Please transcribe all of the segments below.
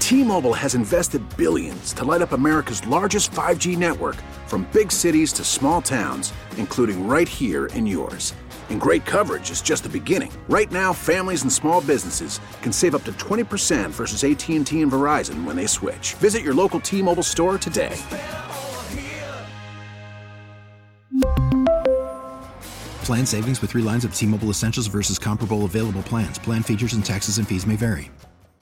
T-Mobile has invested billions to light up America's largest 5G network, from big cities to small towns, including right here in yours. And great coverage is just the beginning. Right now, families and small businesses can save up to 20% versus AT&T and Verizon when they switch. Visit your local T-Mobile store today. Plan savings with 3 lines of T-Mobile Essentials versus comparable available plans. Plan features and taxes and fees may vary.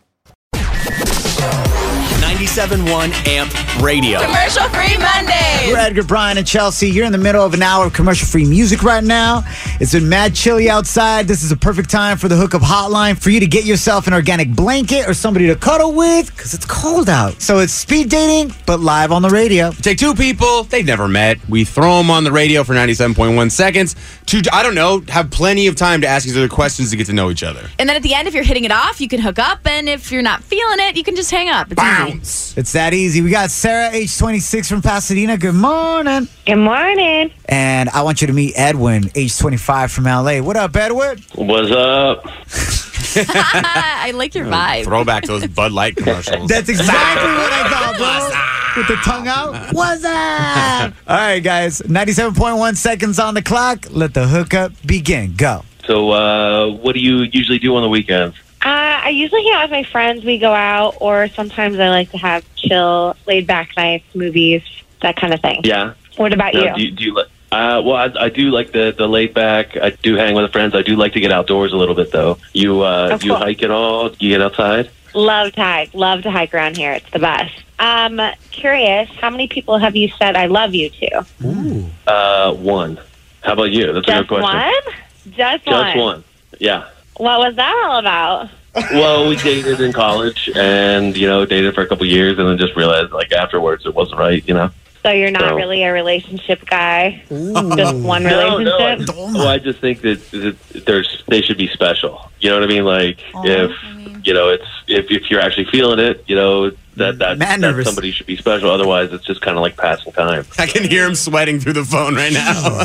97.1 AMP Radio. Commercial-free Monday. We're Edgar, Brian, and Chelsea. You're in the middle of an hour of commercial-free music right now. It's been mad chilly outside. This is a perfect time for the hookup hotline for you to get yourself an organic blanket or somebody to cuddle with because it's cold out. So it's speed dating, but live on the radio. Take 2 people, they've never met. We throw them on the radio for 97.1 seconds to, I don't know, have plenty of time to ask each other questions to get to know each other. And then at the end, if you're hitting it off, you can hook up. And if you're not feeling it, you can just hang up. It's easy. It's that easy. We got Sarah, age 26 from Pasadena. Good morning. Good morning. And I want you to meet Edwin, age 25 from LA. What up, Edwin? What's up? I like your vibe. Throwback to those Bud Light commercials. That's exactly what I thought, bro. With the tongue out. What's up? All right, guys. 97.1 seconds on the clock. Let the hookup begin. Go. So, what do you usually do on the weekends? I usually hang out with my friends. We go out, or sometimes I like to have chill, laid-back nights, movies, that kind of thing. Yeah. What about you? Do you like? Well, I do like the laid back. I do hang with friends. I do like to get outdoors a little bit, though. You hike at all? You get outside? Love to hike. Love to hike around here. It's the best. Curious, how many people have you said I love you to? Ooh. 1. How about you? That's a good question. Just one? Just one. Yeah. What was that all about? Well, we dated in college and, dated for a couple years and then just realized, afterwards it wasn't right, So you're not really a relationship guy? Just one relationship? No, I just think that they should be special. You know what I mean? If you're actually feeling it, that somebody should be special. Otherwise, it's just kind of like passing time. I can hear him sweating through the phone right now.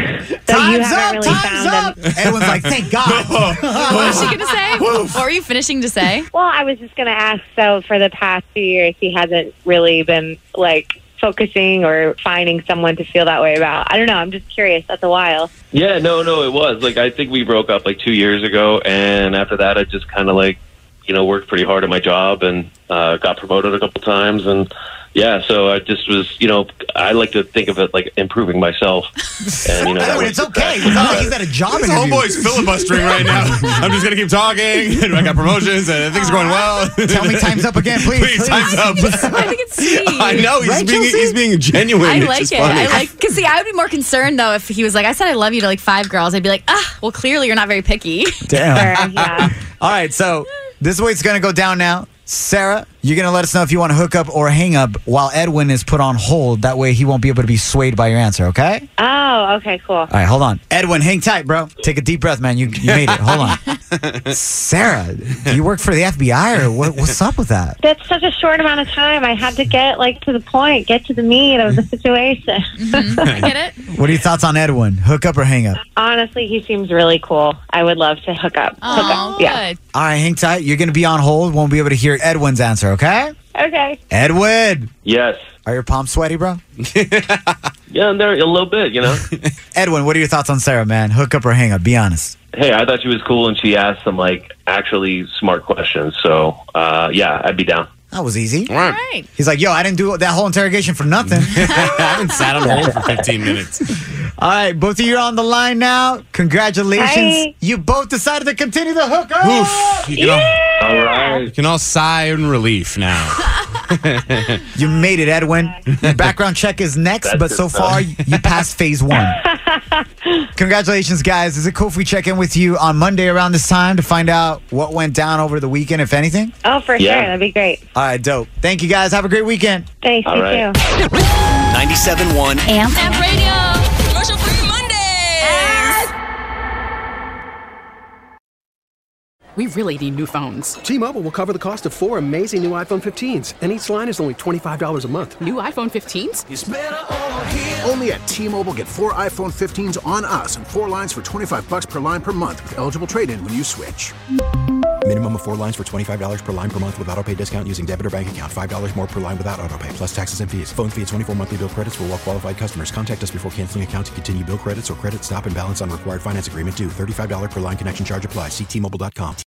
Time's up! Everyone's like, thank God. What was she going to say? What were you finishing to say? Well, I was just going to ask, so for the past 2 years, he hasn't really been, focusing or finding someone to feel that way about. I don't know. I'm just curious. That's a while. Yeah, no, it was. I think we broke up 2 years ago, and after that, I just kind of worked pretty hard at my job and got promoted a couple times, and so I just was, I like to think of it like improving myself. And it's okay. It's not like he's at a job This interview. homeboy's filibustering right now. I'm just gonna keep talking. I got promotions and things are going well. Tell me time's up again, please. Please, time's up. I think it's sweet. I know he's being genuine. I It's like just it. funny. Because see, I would be more concerned though if he was like, I said I love you to 5 girls. I'd be like, well, clearly you're not very picky. Damn. Yeah. All right, so this is the way it's going to go down now. Sarah, you're going to let us know if you want to hook up or hang up while Edwin is put on hold. That way he won't be able to be swayed by your answer, okay? Oh, okay, cool. All right, hold on. Edwin, hang tight, bro. Take a deep breath, man. You made it. Hold on. Sarah, do you work for the FBI or what's up with that? That's such a short amount of time. I had to get to the point, get to the meat of the situation. I get it. What are your thoughts on Edwin? Hook up or hang up? Honestly, he seems really cool. I would love to hook up. Oh, Yeah. good. All right, hang tight. You're going to be on hold. Won't be able to hear Edwin's answer, okay? Okay. Edwin, Yes. are your palms sweaty, bro? Yeah, and there a little bit, Edwin, what are your thoughts on Sarah, man? Hook up or hang up? Be honest. Hey, I thought she was cool, and she asked some actually smart questions. So, I'd be down. That was easy. All All right. right. He's like, yo, I didn't do that whole interrogation for nothing. I haven't sat on hold for 15 minutes. All right, both of you are on the line now. Congratulations. Hi. You both decided to continue the hookup. Oof. You All right. can all sigh in relief now. You made it, Edwin. Your background check is next, That's but so good far you passed phase 1. Congratulations, guys. Is it cool if we check in with you on Monday around this time to find out what went down over the weekend, if anything? Oh, for Yeah. sure. That'd be great. All right, dope. Thank you, guys. Have a great weekend. Thanks, All you right. too. 97.1 AMP Radio. Commercial-free Mondays. We really need new phones. T-Mobile will cover the cost of 4 amazing new iPhone 15s, and each line is only $25 a month. New iPhone 15s? Only at T-Mobile, get 4 iPhone 15s on us and 4 lines for $25 per line per month with eligible trade-in when you switch. Minimum of 4 lines for $25 per line per month with autopay discount using debit or bank account. $5 more per line without autopay, plus taxes and fees. Phone fee at 24 monthly bill credits for well qualified customers. Contact us before canceling account to continue bill credits or credit stop and balance on required finance agreement due. $35 per line connection charge applies. See T-Mobile.com.